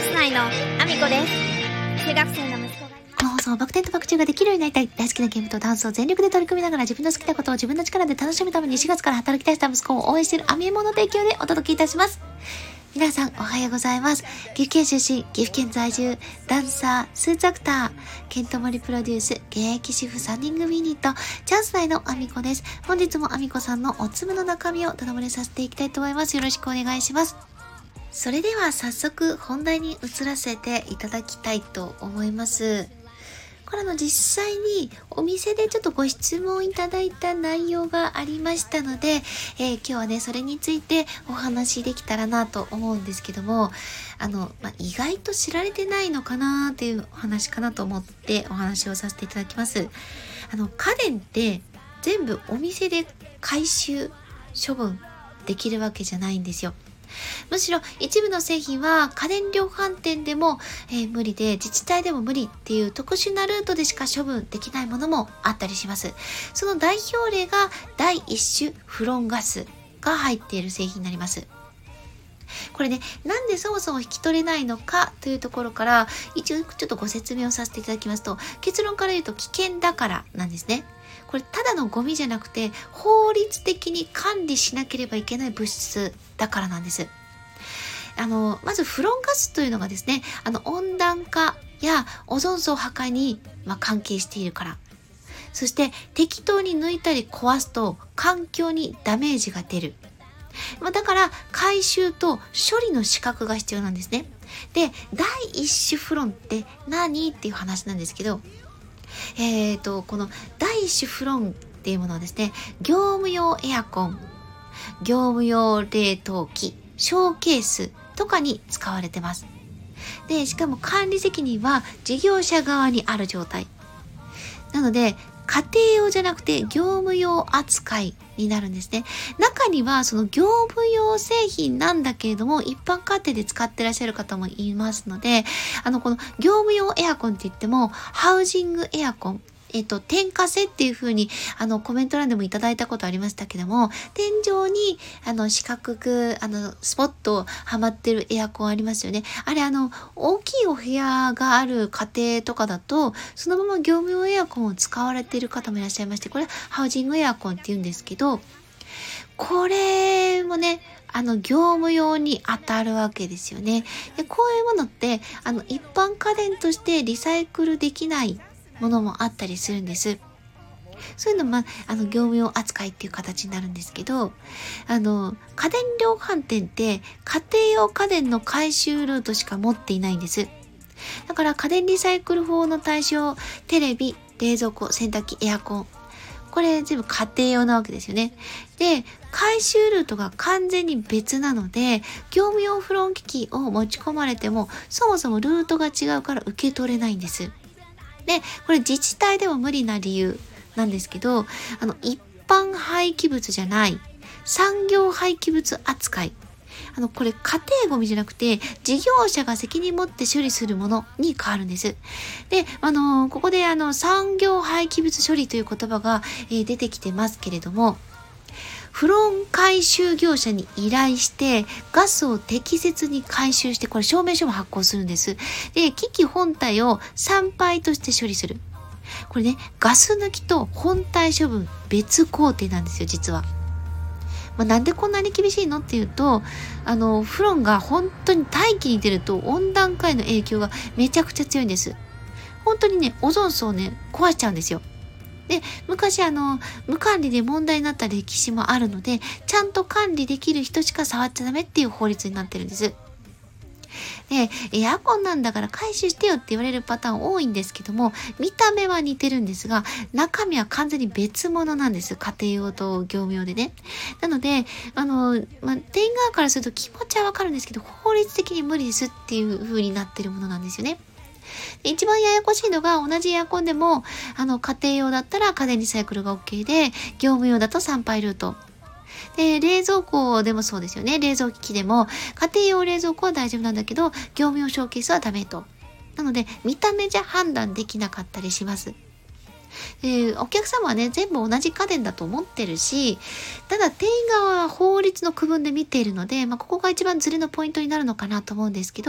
ス内のアミコです。中学生の息子がこの放送はバク転とバク宙ができるようになりたい。大好きなゲームとダンスを全力で取り組みながら自分の好きなことを自分の力で楽しむために4月から働き出した息子を応援しているアミエモの提供でお届けいたします。皆さんおはようございます。岐阜県出身、岐阜県在住、ダンサー、スーツアクター、ケントモリプロデュース、現役主婦3人組ユニット、チャンス内のアミコです。本日もアミコさんのおつむの中身をただ漏れさせていきたいと思います。よろしくお願いします。それでは早速本題に移らせていただきたいと思います。これ実際にお店でちょっとご質問いただいた内容がありましたので、今日はねそれについてお話できたらなと思うんですけども、意外と知られてないのかなっていうお話かなと思ってお話をさせていただきます。家電って全部お店で回収処分できるわけじゃないんですよ。むしろ一部の製品は家電量販店でも、無理で自治体でも無理っていう特殊なルートでしか処分できないものもあったりします。その代表例が第一種フロンガスが入っている製品になります。これね、なんでそもそも引き取れないのかというところから一応ちょっとご説明をさせていただきますと、結論から言うと危険だからなんですね。これただのゴミじゃなくて法律的に管理しなければいけない物質だからなんです。まずフロンガスというのがですね、温暖化やオゾン層破壊に、関係しているから。そして適当に抜いたり壊すと環境にダメージが出る。だから回収と処理の資格が必要なんですね。で、第一種フロンって何っていう話なんですけど、この第一種フロンっていうものはですね、業務用エアコン、業務用冷凍機、ショーケースとかに使われてます。で、しかも管理責任は事業者側にある状態。なので、家庭用じゃなくて業務用扱いになるんですね。中にはその業務用製品なんだけれども一般家庭で使ってらっしゃる方もいますので、この業務用エアコンって言ってもハウジングエアコン、点火性っていう風にコメント欄でもいただいたことありましたけども、天井に四角くスポットはまってるエアコンありますよね。あれ大きいお部屋がある家庭とかだとそのまま業務用エアコンを使われている方もいらっしゃいまして、これハウジングエアコンって言うんですけど、これもね業務用に当たるわけですよね。で、こういうものって一般家電としてリサイクルできないものもあったりするんです。そういうのも業務用扱いっていう形になるんですけど、家電量販店って家庭用家電の回収ルートしか持っていないんです。だから家電リサイクル法の対象、テレビ、冷蔵庫、洗濯機、エアコン、これ全部家庭用なわけですよね。で、回収ルートが完全に別なので、業務用フロン機器を持ち込まれてもそもそもルートが違うから受け取れないんです。で、これ自治体でも無理な理由なんですけど、一般廃棄物じゃない産業廃棄物扱い。これ家庭ゴミじゃなくて事業者が責任持って処理するものに変わるんです。で、ここで産業廃棄物処理という言葉が、出てきてますけれども、フロン回収業者に依頼してガスを適切に回収して、これ証明書も発行するんです。で、機器本体を産廃として処理する。これね、ガス抜きと本体処分別工程なんですよ、実は。なんでこんなに厳しいのっていうと、フロンが本当に大気に出ると温暖化への影響がめちゃくちゃ強いんです。本当にね、オゾン層をね、壊しちゃうんですよ。で、昔無管理で問題になった歴史もあるので、ちゃんと管理できる人しか触っちゃダメっていう法律になってるんです。で、エアコンなんだから回収してよって言われるパターン多いんですけども、見た目は似てるんですが、中身は完全に別物なんです。家庭用と業務用でね。なので、店側からすると気持ちはわかるんですけど、法律的に無理ですっていう風になってるものなんですよね。一番ややこしいのが、同じエアコンでも家庭用だったら家電リサイクルが OK で、業務用だと産廃ルートで、冷蔵庫でもそうですよね。冷蔵機でも家庭用冷蔵庫は大丈夫なんだけど業務用ショーケースはダメと。なので見た目じゃ判断できなかったりします。お客様はね、全部同じ家電だと思ってるし、ただ店員側は法律の区分で見ているので、ここが一番ズレのポイントになるのかなと思うんですけど、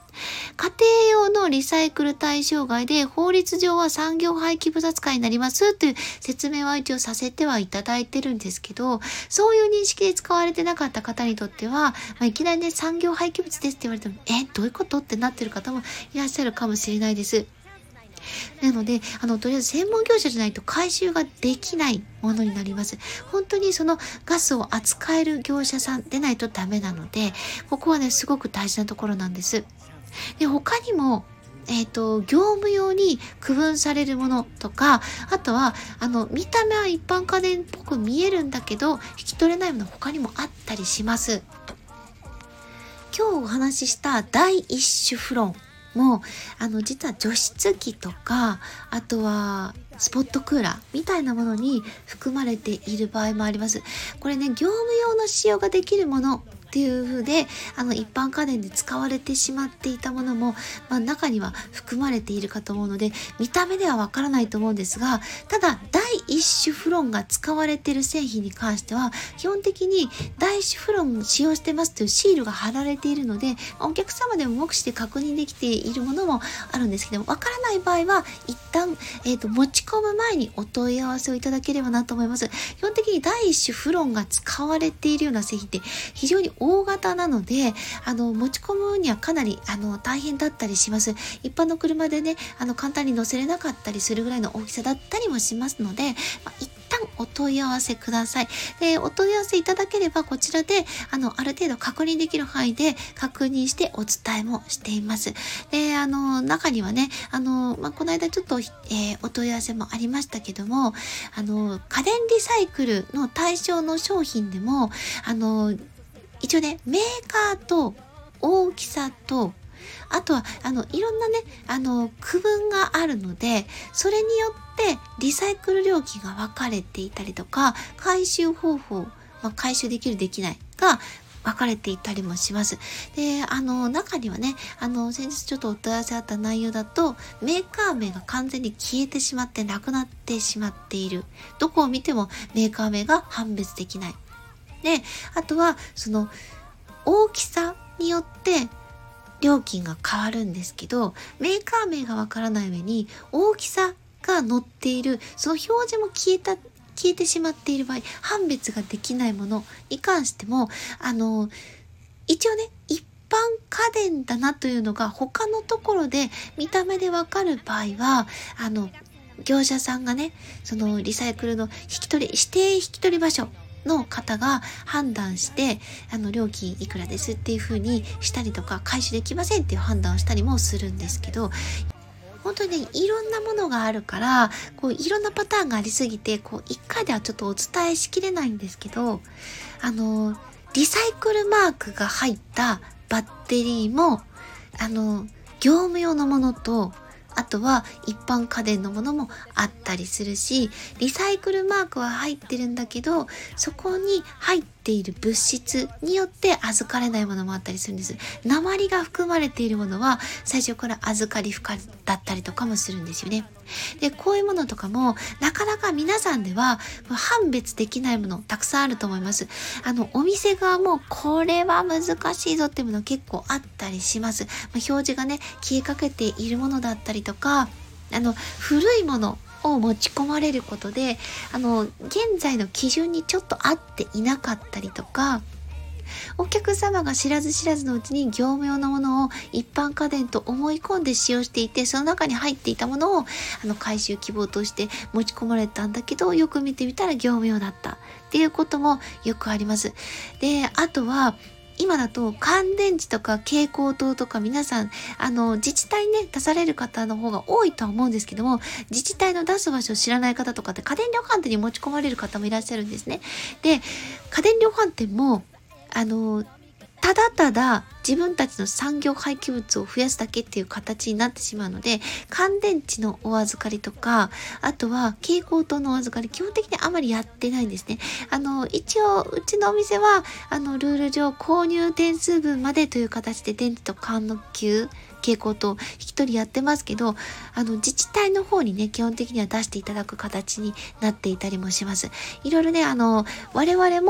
家庭用のリサイクル対象外で法律上は産業廃棄物扱いになりますという説明は一応させてはいただいてるんですけど、そういう認識で使われてなかった方にとっては、いきなりね産業廃棄物ですって言われてもどういうことってなってる方もいらっしゃるかもしれないです。なので、とりあえず専門業者じゃないと回収ができないものになります。本当にそのガスを扱える業者さんでないとダメなので、ここはね、すごく大事なところなんです。で、他にも、業務用に区分されるものとか、あとは、見た目は一般家電っぽく見えるんだけど、引き取れないもの他にもあったりします。今日お話しした第一種フロンも実は除湿機とか、あとはスポットクーラーみたいなものに含まれている場合もあります。これね、業務用の使用ができるものっていう風で一般家電で使われてしまっていたものも、中には含まれているかと思うので、見た目ではわからないと思うんですが、ただ第一種フロンが使われている製品に関しては基本的に第一種フロンを使用してますというシールが貼られているので、お客様でも目視で確認できているものもあるんですけども、わからない場合は一旦、持ち込む前にお問い合わせをいただければなと思います。基本的に第一種フロンが使われているような製品って非常に大型なので、持ち込むにはかなり大変だったりします。一般の車でね、簡単に乗せれなかったりするぐらいの大きさだったりもしますので、一旦お問い合わせください。で、お問い合わせいただければこちらである程度確認できる範囲で確認してお伝えもしています。で、中にはね、この間ちょっと、お問い合わせもありましたけども、家電リサイクルの対象の商品でも一応ね、メーカーと大きさと、あとは、いろんなね、区分があるので、それによってリサイクル料金が分かれていたりとか、回収方法、回収できるできないが分かれていたりもします。で、中にはね、先日ちょっとお問い合わせあった内容だと、メーカー名が完全に消えてしまってなくなってしまっている。どこを見てもメーカー名が判別できない。で、あとは、その、大きさによって料金が変わるんですけど、メーカー名がわからない上に、大きさが載っている、その表示も消えてしまっている場合、判別ができないものに関しても、一応ね、一般家電だなというのが他のところで見た目でわかる場合は、業者さんがね、そのリサイクルの指定引き取り場所の方が判断して、料金いくらですっていう風にしたりとか、回収できませんっていう判断をしたりもするんですけど、本当にね、いろんなものがあるから、いろんなパターンがありすぎて、一回ではちょっとお伝えしきれないんですけど、リサイクルマークが入ったバッテリーも、業務用のものと、あとは一般家電のものもあったりするし、リサイクルマークは入ってるんだけど、そこに入っている物質によって預かれないものもあったりするんです。鉛が含まれているものは最初から預かり不可だったりとかもするんですよね。で、こういうものとかもなかなか皆さんでは判別できないものたくさんあると思います。お店側もこれは難しいぞっていうもの結構あったりします。表示がね、消えかけているものだったりとか、古いものを持ち込まれることで、現在の基準にちょっと合っていなかったりとか、お客様が知らず知らずのうちに業務用のものを一般家電と思い込んで使用していて、その中に入っていたものを回収希望として持ち込まれたんだけど、よく見てみたら業務用だったっていうこともよくあります。で、あとは今だと乾電池とか蛍光灯とか、皆さん自治体にね出される方の方が多いとは思うんですけども、自治体の出す場所を知らない方とかって家電量販店に持ち込まれる方もいらっしゃるんですね。で、家電量販店もただただ自分たちの産業廃棄物を増やすだけっていう形になってしまうので、乾電池のお預かりとか、あとは蛍光灯のお預かり、基本的にあまりやってないんですね。一応うちのお店はルール上購入点数分までという形で電池と缶の給蛍光灯引き取りやってますけど、自治体の方にね基本的には出していただく形になっていたりもします。いろいろね我々も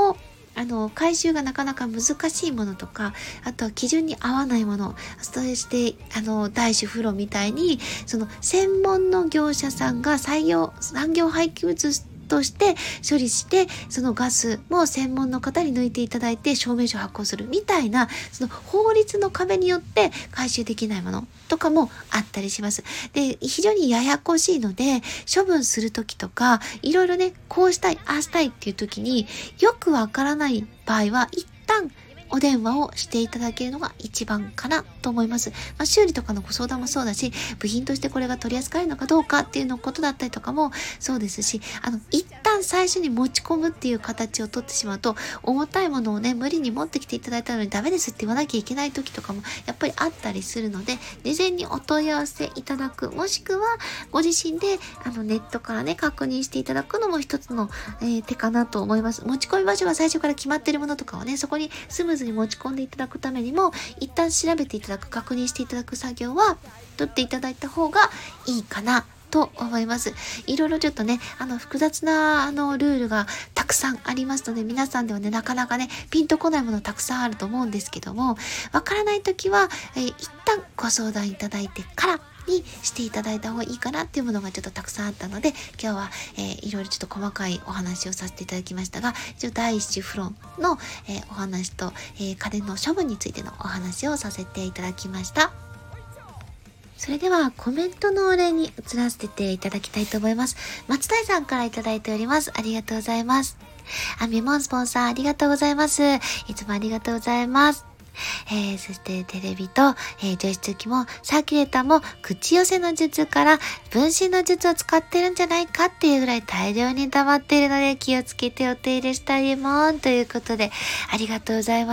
回収がなかなか難しいものとか、あとは基準に合わないもの、そして大種フロみたいにその専門の業者さんが産業廃棄物として処理して、そのガスも専門の方に抜いていただいて証明書を発行するみたいな、その法律の壁によって回収できないものとかもあったりします。で、非常にややこしいので、処分するときとかいろいろね、こうしたいああしたいっていう時によくわからない場合は一旦お電話をしていただけるのが一番かなと思います。修理とかのご相談もそうだし、部品としてこれが取り扱えるのかどうかっていうのことだったりとかもそうですし、一旦最初に持ち込むっていう形を取ってしまうと、重たいものをね、無理に持ってきていただいたのにダメですって言わなきゃいけない時とかもやっぱりあったりするので、事前にお問い合わせいただく、もしくはご自身でネットからね、確認していただくのも一つの、手かなと思います。持ち込み場所が最初から決まっているものとかをね、そこにスムーズに持ち込んでいただくためにも、一旦調べていただく、確認していただく作業は取っていただいた方がいいかなと思います。いろいろちょっとね、複雑なルールがたくさんありますので、皆さんではね、なかなかね、ピンとこないものたくさんあると思うんですけども、わからないときは、一旦ご相談いただいてからにしていただいた方がいいかなっていうものがちょっとたくさんあったので、今日は、いろいろちょっと細かいお話をさせていただきましたが、一応第一種フロンの、お話と、家電の処分についてのお話をさせていただきました。それではコメントのお礼に移らせていただきたいと思います。松谷さんからいただいております。ありがとうございます。みもんスポンサーありがとうございます。いつもありがとうございます。そしてテレビと、除湿機もサーキュレーターも口寄せの術から分身の術を使ってるんじゃないかっていうぐらい大量に溜まっているので、気をつけてお手入れしてあげもんということで、ありがとうございます。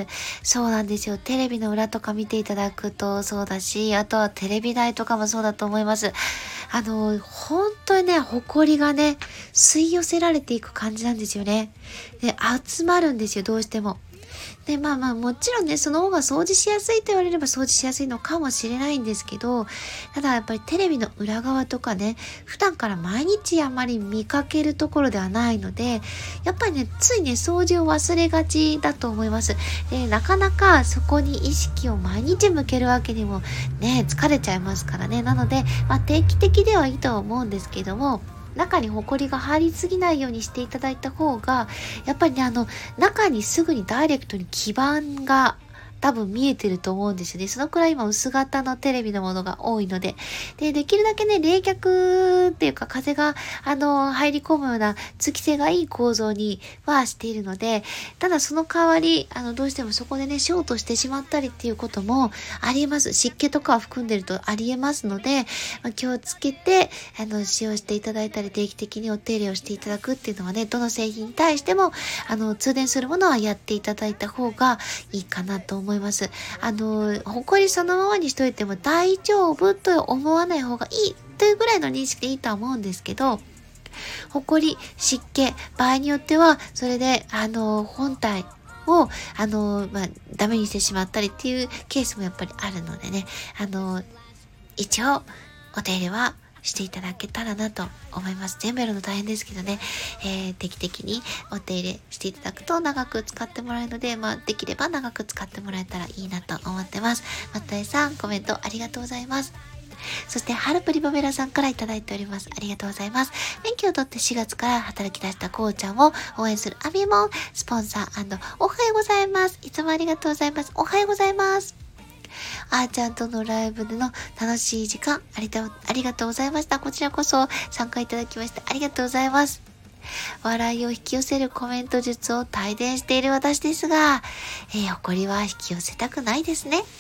そうなんですよ。テレビの裏とか見ていただくとそうだし、あとはテレビ台とかもそうだと思います。本当にね、ホコリがね、吸い寄せられていく感じなんですよね。で、集まるんですよ、どうしても。で、もちろんね、その方が掃除しやすいと言われれば掃除しやすいのかもしれないんですけど、ただやっぱりテレビの裏側とかね、普段から毎日あまり見かけるところではないので、やっぱりね、ついね、掃除を忘れがちだと思います。で、なかなかそこに意識を毎日向けるわけにもね、疲れちゃいますからね。なので、定期的ではいいとは思うんですけども、中にホコリが入りすぎないようにしていただいた方が、やっぱりね、中にすぐにダイレクトに基板が多分見えてると思うんですよね。そのくらい今薄型のテレビのものが多いので。で、できるだけね、冷却っていうか風が、入り込むような通気性がいい構造にはしているので、ただその代わり、どうしてもそこでね、ショートしてしまったりっていうこともありえます。湿気とかを含んでるとありえますので、気をつけて、使用していただいたり、定期的にお手入れをしていただくっていうのはね、どの製品に対しても、通電するものはやっていただいた方がいいかなと思います。ほこりそのままにしといても大丈夫と思わない方がいいというぐらいの認識でいいとは思うんですけど、ほこり、湿気、場合によっては、それで、本体を、ダメにしてしまったりっていうケースもやっぱりあるのでね、一応、お手入れはしていただけたらなと思います。全部やるの大変ですけどね、定期的にお手入れしていただくと長く使ってもらえるので、できれば長く使ってもらえたらいいなと思ってます。またえさん、コメントありがとうございます。そして、ハルプリボベラさんからいただいております。ありがとうございます。免許を取って4月から働き出したこうちゃんを応援するアミモンスポンサー&おはようございます。いつもありがとうございます。おはようございます。あーちゃんとのライブでの楽しい時間ありがとうございました。こちらこそ参加いただきましてありがとうございます。笑いを引き寄せるコメント術を体伝している私ですが、誇りは引き寄せたくないですね。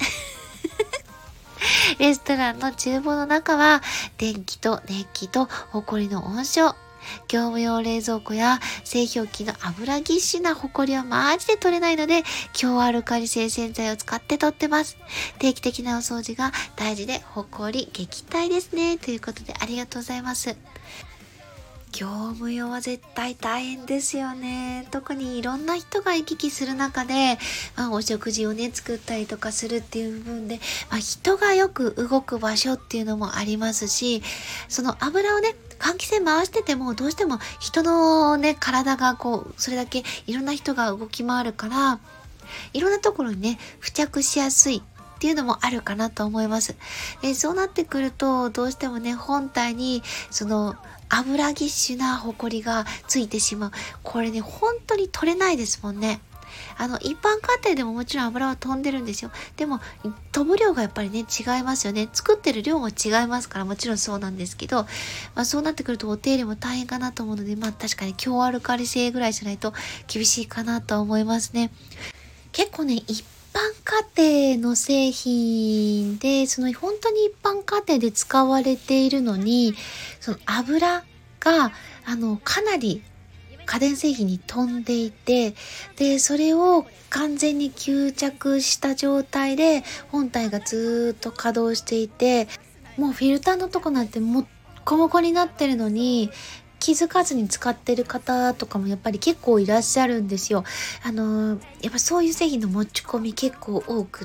レストランの厨房の中は電気と熱気と埃の温床、業務用冷蔵庫や製氷機の油ぎっしゅなホコリはマジで取れないので、強アルカリ性洗剤を使って取ってます。定期的なお掃除が大事でホコリ撃退ですね。ということでありがとうございます。業務用は絶対大変ですよね。特にいろんな人が行き来する中で、お食事をね作ったりとかするっていう部分で、人がよく動く場所っていうのもありますし、その油をね換気扇回しててもどうしても人のね、体がそれだけいろんな人が動き回るから、いろんなところにね、付着しやすいっていうのもあるかなと思います。そうなってくると、どうしてもね、本体にその油ぎっしゅなホコリがついてしまう。これね、本当に取れないですもんね。一般家庭でももちろん油は飛んでるんですよ。でも、飛ぶ量がやっぱりね、違いますよね。作ってる量も違いますから、もちろんそうなんですけど、そうなってくるとお手入れも大変かなと思うので、確かに強アルカリ性ぐらいじゃないと厳しいかなと思いますね。結構ね、一般家庭の製品で、その本当に一般家庭で使われているのに、その油が、かなり家電製品に飛んでいて、で、それを完全に吸着した状態で本体がずっと稼働していて、もうフィルターのとこなんてもっこもこになってるのに、気づかずに使ってる方とかもやっぱり結構いらっしゃるんですよ。やっぱそういう製品の持ち込み結構多くって、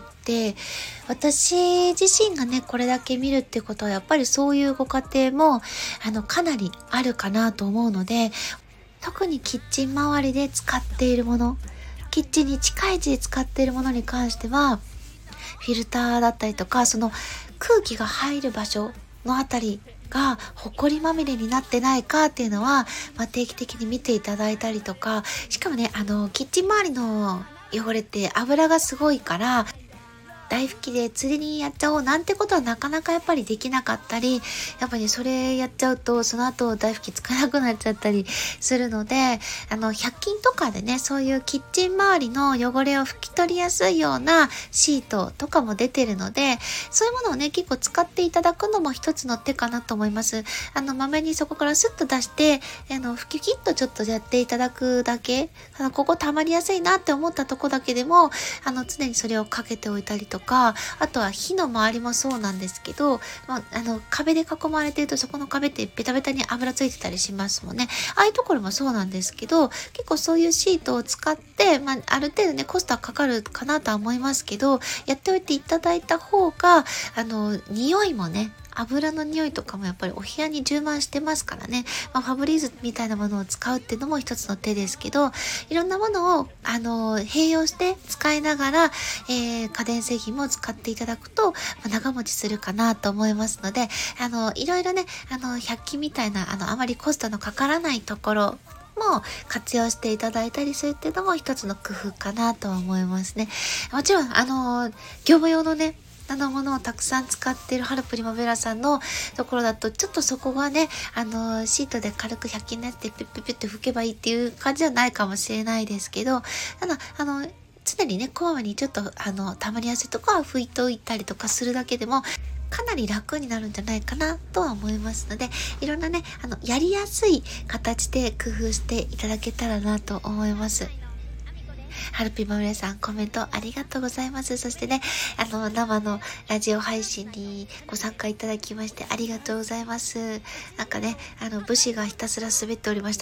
私自身がね、これだけ見るってことはやっぱりそういうご家庭も、かなりあるかなと思うので、特にキッチン周りで使っているもの、キッチンに近い位置で使っているものに関しては、フィルターだったりとか、その空気が入る場所のあたりがほこりまみれになってないかっていうのは、定期的に見ていただいたりとか、しかもね、キッチン周りの汚れって油がすごいから、台拭きでついでにやっちゃおうなんてことはなかなかやっぱりできなかったり、やっぱりそれやっちゃうとその後台拭きつかなくなっちゃったりするので、100均とかでね、そういうキッチン周りの汚れを拭き取りやすいようなシートとかも出てるので、そういうものをね、結構使っていただくのも一つの手かなと思います。まめにそこからスッと出して、拭ききっとちょっとやっていただくだけ、ここ溜まりやすいなって思ったとこだけでも、常にそれをかけておいたりとか、あとは火の周りもそうなんですけど、壁で囲まれているとそこの壁ってベタベタに油ついてたりしますもんね。ああいうところもそうなんですけど、結構そういうシートを使って、ある程度ね、コストはかかるかなとは思いますけど、やっておいていただいた方が、匂いもね、油の匂いとかもやっぱりお部屋に充満してますからね。ファブリーズみたいなものを使うっていうのも一つの手ですけど、いろんなものを、併用して使いながら、家電製品も使っていただくと、長持ちするかなと思いますので、いろいろね、100均みたいな、あまりコストのかからないところ、も活用していただいたりするっていうのも一つの工夫かなとは思いますね。もちろん、業務用のね、ものをたくさん使っているハルプリマベラさんのところだと、ちょっとそこがね、シートで軽く100均のやつでピュッピュッピュッって拭けばいいっていう感じじゃないかもしれないですけど、ただ、常にね、こまめにちょっと、溜まりやすいところは拭いておいたりとかするだけでも、かなり楽になるんじゃないかなとは思いますので、いろんなね、やりやすい形で工夫していただけたらなと思います。ハルピマメさん、コメントありがとうございます。そしてね、生のラジオ配信にご参加いただきましてありがとうございます。なんかね、武士がひたすら滑っておりました。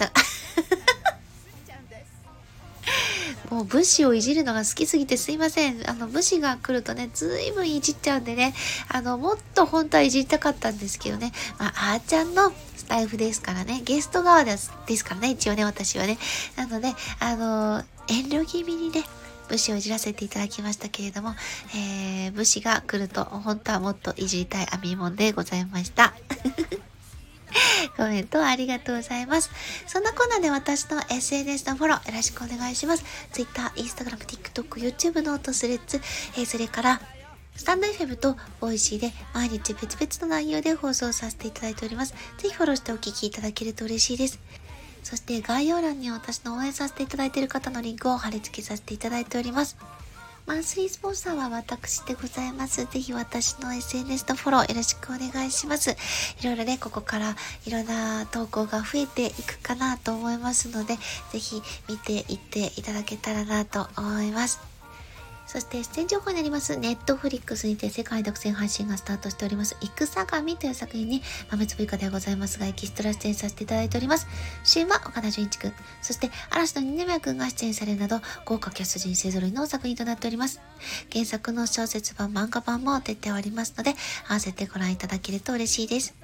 もう武士をいじるのが好きすぎてすいません。武士が来るとね、ずいぶんいじっちゃうんでね、もっと本当はいじりたかったんですけどね、あーちゃんのスタイフですからね、ゲスト側ですからね、一応ね、私はね。なので、遠慮気味にね、武士をいじらせていただきましたけれども、武士が来ると、本当はもっといじりたいアミモンでございました。コメントありがとうございます。そんなこんなで私の SNS のフォローよろしくお願いします。Twitter、Instagram、TikTok、YouTube ノート、スレッズ、それからスタンド FM とボイシーで毎日別々の内容で放送させていただいております。ぜひフォローしてお聞きいただけると嬉しいです。そして概要欄に私の応援させていただいている方のリンクを貼り付けさせていただいております。マンスリースポンサーは私でございます。ぜひ私の SNS とフォローよろしくお願いします。いろいろね、ここからいろんな投稿が増えていくかなと思いますので、ぜひ見ていっていただけたらなと思います。そして出演情報になりますネットフリックスにて世界独占配信がスタートしております戦神という作品に豆粒以下ではございますがエキストラ出演させていただいております。主演は岡田准一くん、そして嵐の二宮くんが出演されるなど豪華キャスト陣勢揃いの作品となっております。原作の小説版漫画版も出ておりますので合わせてご覧いただけると嬉しいです。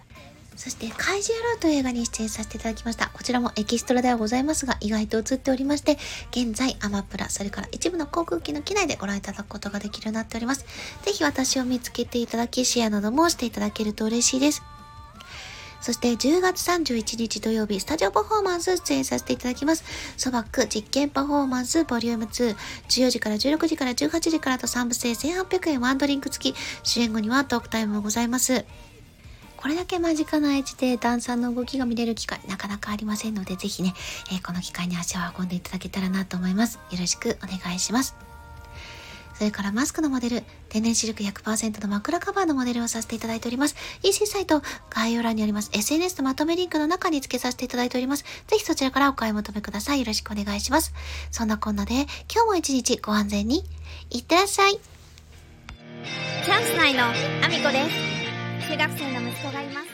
そして怪獣野郎という映画に出演させていただきました。こちらもエキストラではございますが、意外と映っておりまして、現在アマプラ、それから一部の航空機の機内でご覧いただくことができるようになっております。ぜひ私を見つけていただき、シェアなどもしていただけると嬉しいです。そして10月31日土曜日、スタジオパフォーマンス出演させていただきます。ソバック実験パフォーマンスボリューム2、14時から16時から18時からと3部制1800円ワンドリンク付き、主演後にはトークタイムもございます。これだけ間近な位置でダンサーの動きが見れる機会なかなかありませんので、ぜひね、この機会に足を運んでいただけたらなと思います。よろしくお願いします。それからマスクのモデル、天然シルク 100% の枕カバーのモデルをさせていただいております。EC サイト概要欄にあります SNS のまとめリンクの中に付けさせていただいております。ぜひそちらからお買い求めください。よろしくお願いします。そんなこんなで今日も一日ご安全にいってらっしゃい。 チャンス内のアミコです。中学生の息子がいます。